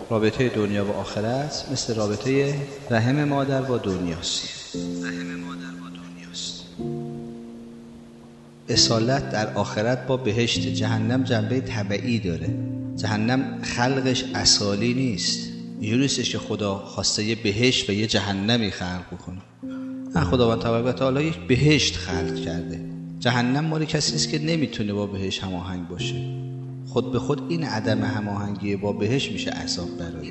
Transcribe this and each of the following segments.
رابطه دنیا و آخرت مثل رابطه رحم مادر با دنیاست. اصالت در آخرت با بهشت. جهنم جنبه تبعی داره. جهنم خلقش اصالی نیست. اینجوری نیستش که خدا خواسته یه بهشت و یه جهنمی خلق بکنه. نه، خداوند تبارک و تعالی یک بهشت خلق کرده. جهنم مال کسی نیست که نمیتونه با بهشت هماهنگ باشه. خود به خود این عدم هماهنگی با بهشت میشه عذاب برای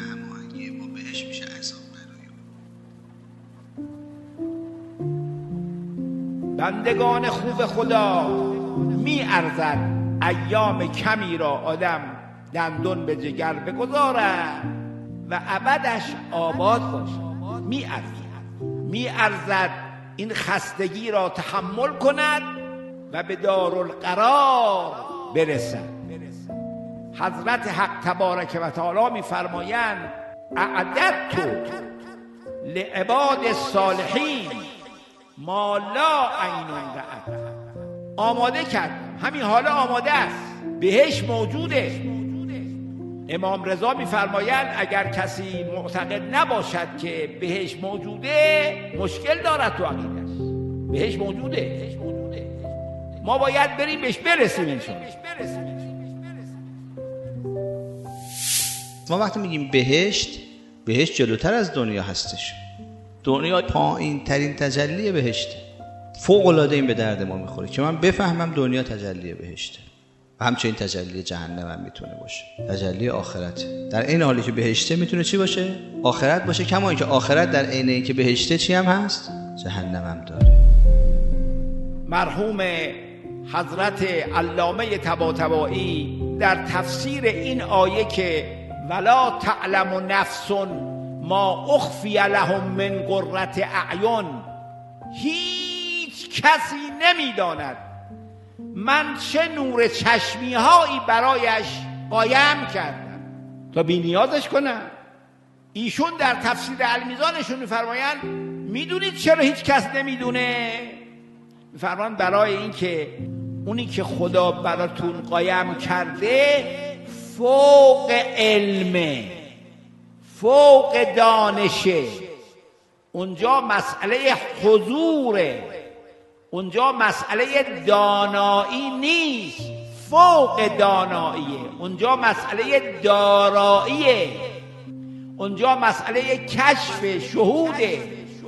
بندگان خوب خدا می ارزد ایام کمی را آدم دندون به جگر بگذارد و ابدش آباد باشد. می ارزد این خستگی را تحمل کند و به دارالقرار برسد. حضرت حق تبارک و تعالی می فرمایند اعددت لعباد الصالحین ما لا عین رأت. آماده کردم، همین حالا آماده است، بهش موجوده. امام رضا می‌فرمایند اگر کسی معتقد نباشد که بهش موجوده مشکل دارد تو عقیده‌اش. بهش موجوده، ما باید بریم بهش برسیم انشاءالله. ما وقتی میگیم بهشت جلوتر از دنیا هستش. دنیا پایین ترین تجلی بهشته. فوق العاده این به درد ما میخوره که من بفهمم دنیا تجلی بهشته و همچنین تجلی جهنم هم میتونه باشه، تجلی آخرت. در این حالی که بهشته میتونه چی باشه؟ آخرت باشه. کما اینکه آخرت در عین اینکه بهشته چی هم هست؟ جهنم هم داره. مرحوم حضرت علامه طباطبایی در تفسیر این آیه که ولا تعلم نفس ما اخفی لهم من قرة اعین، هیچ کسی نمیداند من چه نور چشمی هایی برایش قایم کردم تا بی نیازش کنم. ایشون در تفسیر المیزانشون میفرمایند میدونید چرا هیچ کس نمیدونه؟ میفرمایند برای این که اونی که خدا براتون قایم کرده فوق علمه، فوق دانشه. اونجا مسئله حضوره، اونجا مسئله دانایی نیست، فوق داناییه. اونجا مسئله داراییه، اونجا مسئله کشف شهوده.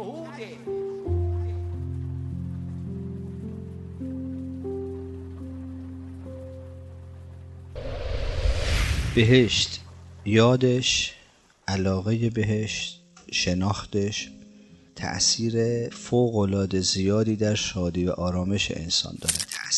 بهشت، یادش، علاقه بهشت، شناختش تأثیر فوق‌العاده زیادی در شادی و آرامش انسان داره.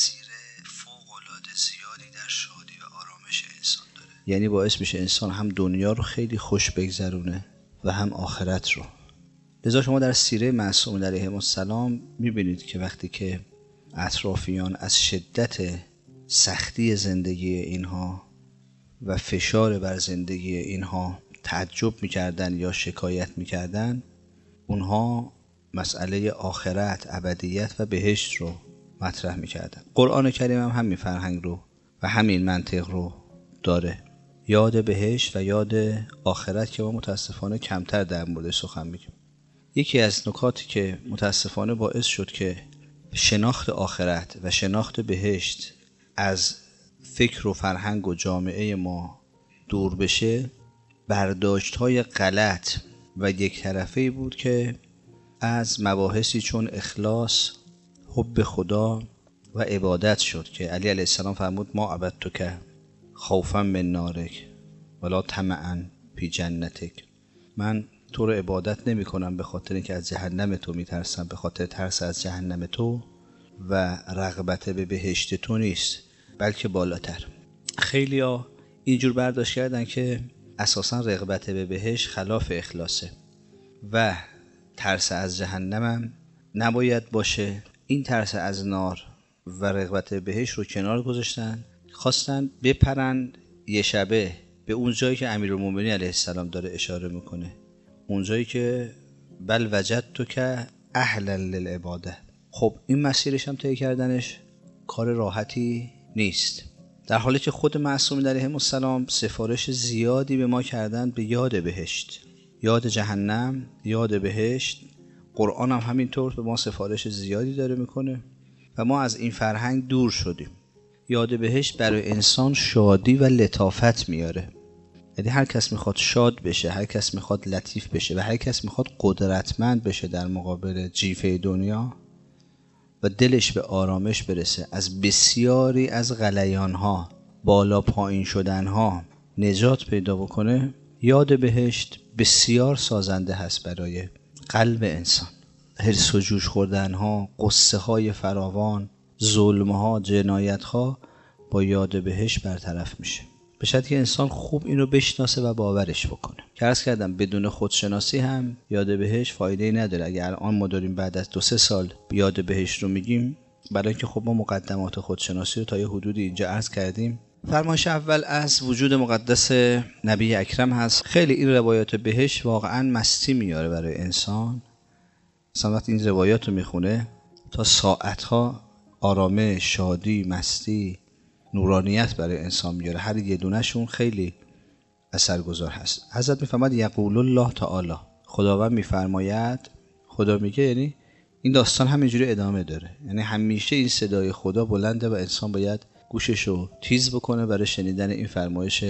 یعنی باعث میشه انسان هم دنیا رو خیلی خوش بگذرونه و هم آخرت رو. لذا شما در سیره معصومین علیهم السلام میبینید که وقتی که اطرافیان از شدت سختی زندگی اینها و فشار بر زندگی اینها تعجب میکردن یا شکایت میکردن، اونها مسئله آخرت، ابدیت و بهشت رو مطرح میکردن. قرآن کریم هم همین فرهنگ رو و همین منطق رو داره. یاد بهشت و یاد آخرت که ما متاسفانه کمتر در موردش سخن میگیم. یکی از نکاتی که متاسفانه باعث شد که شناخت آخرت و شناخت بهشت از فکر و فرهنگ و جامعه ما دور بشه، برداشت‌های غلط و یک طرفه‌ای بود که از مباحثی چون اخلاص، حب خدا و عبادت شد که علی علیه السلام فرمود ما عبدتک خوفا من نارک ولا طمعا فی جنتک. من تو رو عبادت نمی کنم به خاطر اینکه از جهنم تو می ترسم، به خاطر ترس از جهنم تو و رغبت به بهشت تو نیست، بلکه بالاتر. خیلی ها اینجور برداشت کردن که اساساً رغبت به بهشت خلاف اخلاصه و ترس از جهنمم نباید باشه. این ترس از نار و رغبت به بهشت رو کنار گذاشتن، خواستن بپرن یه شبه به اون جایی که امیرالمومنین علیه السلام داره اشاره میکنه، اون جایی که بل وجدتک اهلا للعباده. خب این مسیرش هم طی کردنش کار راحتی نیست. در حالی که خود معصومین علیهم السلام سفارش زیادی به ما کردن به یاد بهشت، یاد جهنم، یاد بهشت. قرآن هم همینطور به ما سفارش زیادی داره میکنه و ما از این فرهنگ دور شدیم. یاد بهشت برای انسان شادی و لطافت میاره. یعنی هر کس میخواد شاد بشه، هر کس میخواد لطیف بشه و هر کس میخواد قدرتمند بشه در مقابل جیفه دنیا و دلش به آرامش برسه، از بسیاری از غلیانها، بالا پایین شدنها نجات پیدا بکنه، یاد بهشت بسیار سازنده هست برای قلب انسان. حرص و جوش خوردنها، قصه های فراوان، ظلمها، جنایتها با یاد بهشت برطرف میشه. به شرطی که انسان خوب اینو بشناسه و باورش بکنه. که عرض کردم بدون خودشناسی هم یاد بهشت فایده‌ای نداره. اگر الان ما داریم بعد از 2-3 سال یاد بهشت رو میگیم، برای اینکه خب ما مقدمات خودشناسی رو تا یه حدودی اینجا عرض کردیم. فرمایش اول از وجود مقدس نبی اکرم هست. خیلی این روایات بهشت واقعا مستی میاره برای انسان. مثلا وقتی این روایات رو میخونه تا ساعتها آرامش، شادی، مستی، نورانیت برای انسان میاره. هر یه دونهشون خیلی اثرگذار هست. حضرت میفرماد یقول الله تعالی، خداوند میفرماید، خدا میگه، یعنی این داستان همینجوری ادامه داره. یعنی همیشه این صدای خدا بلنده و انسان باید گوششو تیز بکنه برای شنیدن این فرمایش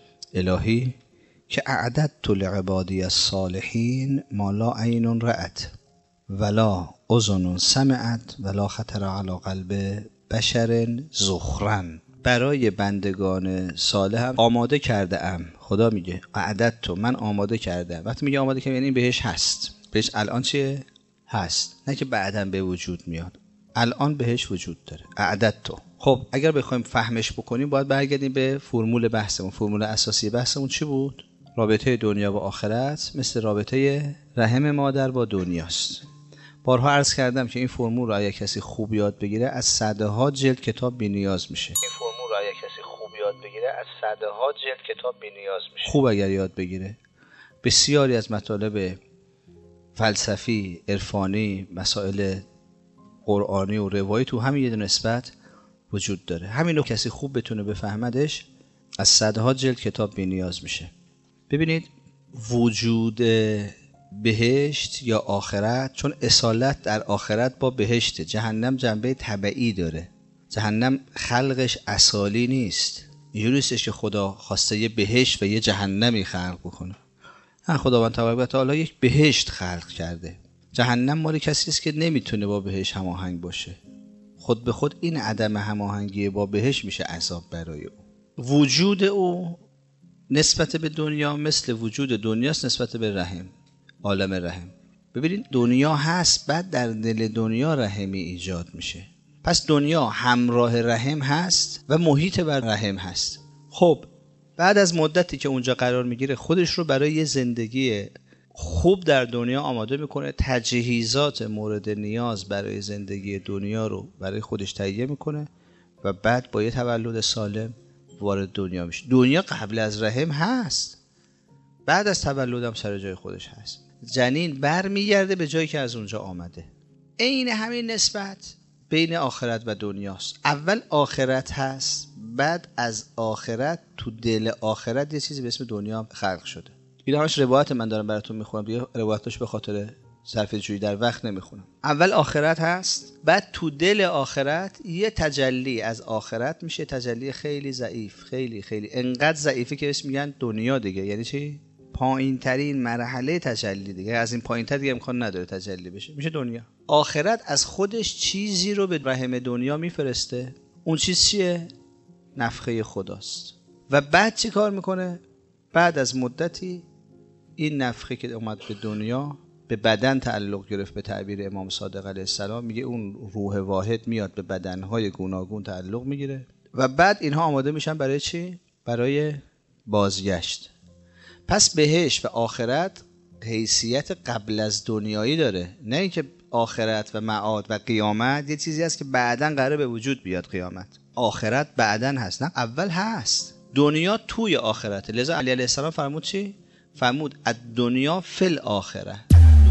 الهی که اعددت لعبادی الصالحین ما لا عین رأت ولا اذن سمعت ولا خطر علی قلب بشر زخرن. برای بندگان صالح هم آماده کرده ام. خدا میگه اعددت، من آماده کردم. وقتی میگه آماده کردم یعنی بهش هست. بهش الان چیه؟ هست، نه که بعداً به وجود میاد. الان بهش وجود داره. اعددت. خب اگر بخوایم فهمش بکنیم باید برگردیم به فرمول بحثمون. فرمول اساسی بحثمون چی بود؟ رابطه دنیا و آخرت مثل رابطه رحم مادر با دنیاست. بارها عرض کردم که این فرمول رو اگه کسی خوب یاد بگیره از صدها جلد کتاب بی‌نیاز میشه. این فرمول رو اگه کسی خوب یاد بگیره از صدها جلد کتاب بی‌نیاز میشه. خوب اگر یاد بگیره بسیاری از مطالب فلسفی، عرفانی، مسائل قرآنی و روایی تو همین یه نسبت وجود داره. همینو کسی خوب بتونه بفهمدش از صدها جلد کتاب بی‌نیاز میشه. ببینید وجود بهشت یا آخرت، چون اصالت در آخرت با بهشت، جهنم جنبه تبعی داره. جهنم خلقش اصالی نیست. اینجوری نیستش که خدا خواسته یه بهشت و یه جهنمی خلق بکنه. خداوند تبارک و تعالی یک بهشت خلق کرده. جهنم مال کسی است که نمیتونه با بهشت هماهنگ باشه. خود به خود این عدم هماهنگی با بهشت میشه عذاب برای او. وجود او نسبت به دنیا مثل وجود دنیاست نسبت به رحم، عالم رحم. ببینید دنیا هست، بعد در دل دنیا رحمی ایجاد میشه. پس دنیا همراه رحم هست و محیط بر رحم هست. خب بعد از مدتی که اونجا قرار میگیره خودش رو برای یه زندگی خوب در دنیا آماده میکنه، تجهیزات مورد نیاز برای زندگی دنیا رو برای خودش تهیه میکنه و بعد با یه تولد سالم وارد دنیا میشه. دنیا قبل از رحم هست، بعد از تولدم سر جای خودش هست. جنین برمیگرده به جایی که از اونجا آمده. عین همین نسبت بین آخرت و دنیاست. اول آخرت هست، بعد از آخرت تو دل آخرت یه چیزی به اسم دنیا خلق شده. این همش روایت من دارم براتون میخونم دیگه، روایتش به خاطر صرف جویی در وقت نمیخونم. اول آخرت هست، بعد تو دل آخرت یه تجلی از آخرت میشه، تجلی خیلی ضعیف، خیلی انقدر ضعیفه که بهش میگن دنیا دیگه. یعنی چی؟ پایین ترین مرحله تجلی دیگه. از این پایین تر دیگه امکان نداره تجلی بشه، میشه دنیا. آخرت از خودش چیزی رو به رحم دنیا میفرسته. اون چیز چیه؟ نفخه خداست. و بعد چی کار میکنه؟ بعد از مدتی این نفخه که اومد به دنیا به بدن تعلق گرفت. به تعبیر امام صادق علیه السلام میگه اون روح واحد میاد به بدنهای گوناگون تعلق میگیره و بعد اینها آماده میشن برای چی؟ برای بازگشت. پس بهشت و آخرت حیثیت قبل از دنیایی داره، نه اینکه آخرت و معاد و قیامت یه چیزی هست که بعداً قراره به وجود بیاد. قیامت، آخرت بعداً هست، نه اول هست. دنیا توی آخرته. لذا علی علیه السلام فرمود چی؟ فرمود الدنیا فی الاخره.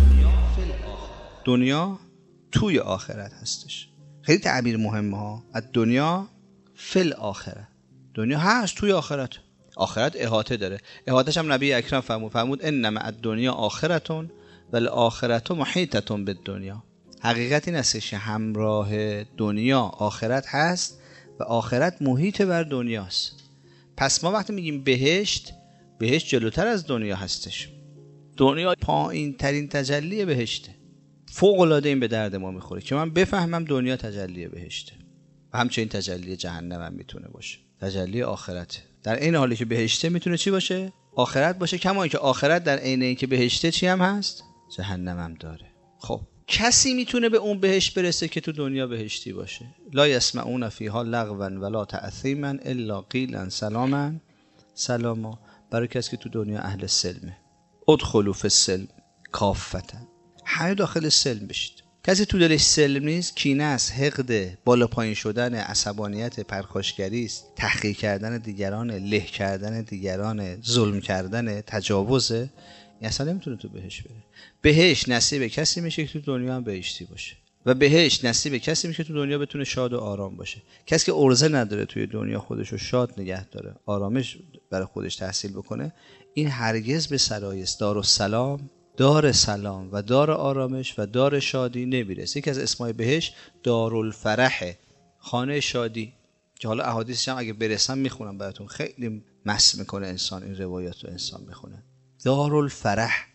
دنیا توی آخرت هستش. خیلی تعبیر مهمه ها. الدنیا فی الاخره. دنیا هست توی آخرت. آخرت احاطه داره. احاطهش هم نبی اکرم فرمود انما الدنیا آخرتون والآخرت محیطتون بالدنیا. حقیقت این است که همراه دنیا آخرت هست و آخرت محیط بر دنیاست. پس ما وقتی میگیم بهشت جلوتر از دنیا هستش. دنیا پایین ترین تجلی بهشته. فوق العاده این به درد ما میخوره که من بفهمم دنیا تجلی بهشته و همچنین تجلی جهنم هم میتونه باشه. تجلی آخرت در این حالی که بهشته میتونه چی باشه؟ آخرت باشه. کما اینکه آخرت در عین اینکه بهشته چی هم هست؟ جهنم هم داره. خب کسی میتونه به اون بهشت برسه که تو دنیا بهشتی باشه؟ لا یسمعون فیها لغوا ولا تأثیما الا قیلا سلاما سلاما. برای کسی که تو دنیا اهل سلمه. ادخلوا فی السلم کافة. همه داخل سلم بشید. کسی تو دلش سلم نیست، کینه است، حقد، بالا پایین شدن، عصبانیت، پرخاشگری است، تحقیر کردن دیگران، له کردن دیگران، ظلم کردن، تجاوزه، این اصلا نمیتونه تو بهشت بره. بهشت نصیب کسی میشه که تو دنیا هم بهشتی باشه و بهشت نصیب کسی میشه که تو دنیا بتونه شاد و آرام باشه. کسی که عرضه نداره توی دنیا خودش رو شاد نگه داره، آرامش برای خودش تحصیل بکنه، این هرگز به سرایس دارالسلام، دار سلام و دار آرامش و دار شادی نمیرسه. یکی از اسمای بهشت دارالفرح، خانه شادی، که حالا احادیثش هم اگه برسم میخونم براتون. خیلی مست میکنه انسان این روایات رو انسان میخونه. دارالفرح،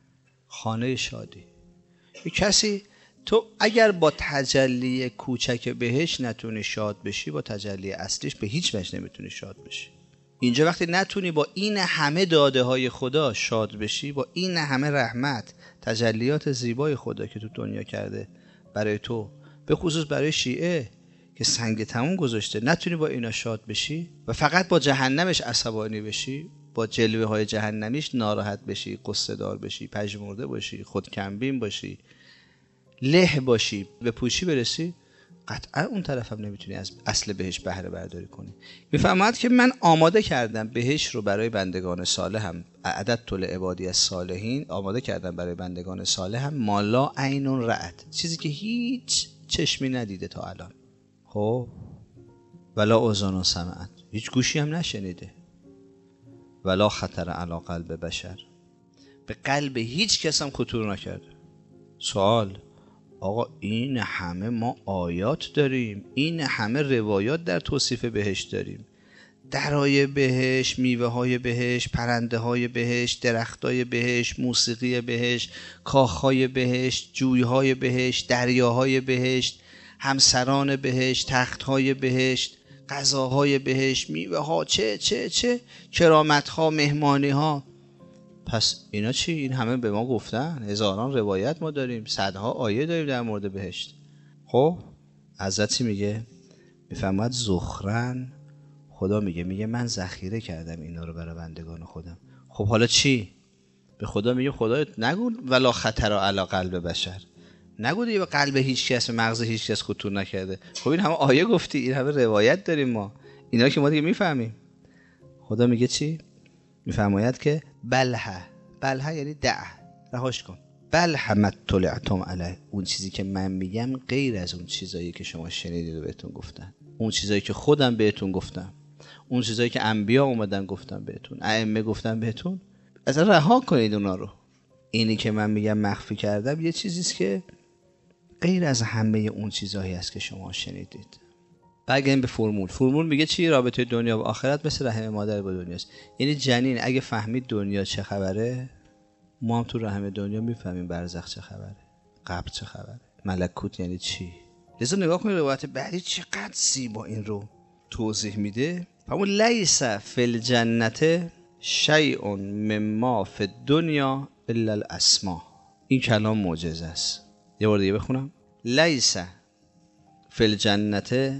خانه شادی. کسی تو اگر با تجلی کوچک بهشت نتونی شاد بشی، با تجلی اصلیش به هیچ وجه نمیتونی شاد بشی. اینجا وقتی نتونی با این همه داده های خدا شاد بشی، با این همه رحمت، تجلیات زیبای خدا که تو دنیا کرده برای تو، به خصوص برای شیعه که سنگ تموم گذاشته، نتونی با اینا شاد بشی و فقط با جهنمش عصبانی بشی، با جلوه های جهنمیش ناراحت بشی، قصه دار بشی، پژمرده باشی، خودکمبین باشی، له باشی، به پوچی برسی، قطعا اون طرف هم نمیتونی از اصل بهشت بهره برداری کنی. میفهمد که من آماده کردم بهشت رو برای بندگان صالحم، اعددت لعبادی الصالحین، آماده کردم برای بندگان صالحم، مالا عین رأت، چیزی که هیچ چشمی ندیده تا الان، خب ولا اذن سمعت، هیچ گوشی هم نشنیده، ولا خطر علی قلب بشر، به قلب هیچ کس هم خطور نکرده. سوال: آقا این همه ما آیات داریم، این همه روایات در توصیف بهشت داریم، درای بهشت، میوه های بهشت، پرنده های بهشت، درخت های بهشت، موسیقی بهشت، کاخ های بهشت، جوی های بهشت، دریاهای بهشت، همسران بهشت، تخت های بهشت، غذاهای بهشت، میوه ها، چه کرامت ها، مهمانی ها. پس اینا چی؟ این همه به ما گفتن، هزاران روایت ما داریم، صدها آیه داریم در مورد بهشت. خب حضرت چی میگه؟ میفهمد زخرن، خدا میگه من ذخیره کردم اینا رو برای بندگان خودم. خب حالا چی؟ به خدا میگه خدا نگو ولا خطر علی قلب بشر، نگو دیگه به قلب هیچ کس، به مغز هیچ کس خطور نکرده. خب این همه آیه گفتی، این همه روایت داریم ما، اینا که ما دیگه میفهمیم. خدا میگه چی؟ میفرماید که بلها یعنی رهاش کن. بلها طلعتم علیه، اون چیزی که من میگم غیر از اون چیزایی که شما شنیدید و بهتون گفتن، اون چیزایی که خودم بهتون گفتم، اون چیزایی که انبیا اومدن گفتن بهتون، ائمه گفتن بهتون، اصلا رها کنید اونا رو. اینی که من میگم مخفی کردم یه چیزیست که غیر از همه اون چیزایی است که شما شنیدید. برگردیم به فرمول میگه چی؟ رابطه دنیا و آخرت مثل رحم مادر با دنیاست. یعنی جنین اگه فهمید دنیا چه خبره، ما هم تو رحم دنیا میفهمیم برزخ چه خبره، قبر چه خبره، ملکوت یعنی چی. لذا نگاه کنید روایت بعدی چقدر زیبا این رو توضیح میده. فرمود لیس فی الجنت شیء مما فی الدنیا الا الاسماء. این کلام معجزه است. یه بار دیگه بخونم. لیس فی الجنت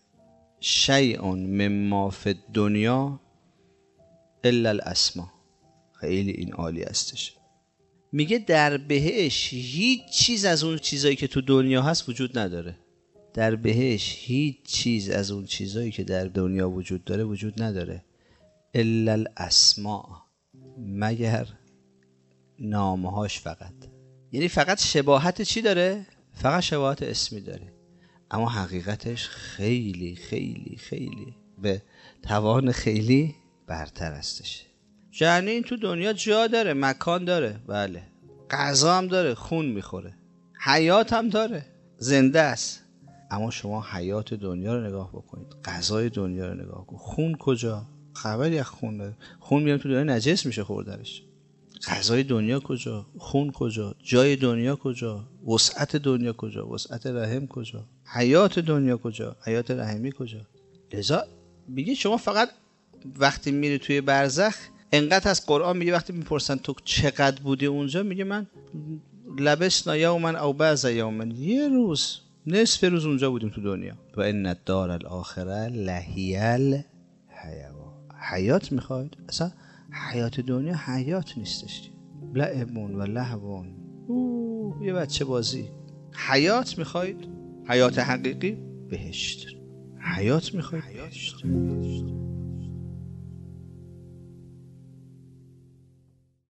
شیء مما فی الدنیا الا الاسماء. خیلی این عالی هستش. میگه در بهش هیچ چیز از اون چیزایی که تو دنیا هست وجود نداره. در بهش هیچ چیز از اون چیزایی که در دنیا وجود داره وجود نداره. الا الاسماء، مگر نامهاش فقط. یعنی فقط شباهت چی داره؟ فقط شباهت اسمی داره، اما حقیقتش خیلی خیلی خیلی به توان خیلی برتر هستش. جنین تو دنیا جا داره، مکان داره، بله، غذا هم داره، خون میخوره، حیات هم داره، زنده است. اما شما حیات دنیا رو نگاه بکنید، غذای دنیا رو نگاه کن، خون کجا؟ خبری از خون داره؟ خون میاد تو دنیا نجس میشه خوردنش. غذای دنیا کجا؟ خون کجا؟ جای دنیا کجا؟ وسعت دنیا کجا؟ وسعت رحم کجا؟ حیات دنیا کجا؟ حیات رحمی کجا؟ لذا میگه شما فقط وقتی میری توی برزخ، انقدر از قرآن میگه وقتی میپرسن تو چقدر بودی اونجا، میگه من لبسنا یومن او بعض یومن، یه روز، نصف روز اونجا بودیم تو دنیا. و ان الدار الاخره لهی الحیوان. حیات میخواید؟ اصلا حیات دنیا حیات نیستش، لعبون و لهوون، یه بچه بازی. حیات میخواید؟ حیات حقیقی؟ بهشت. حیات میخواید؟ بهشت.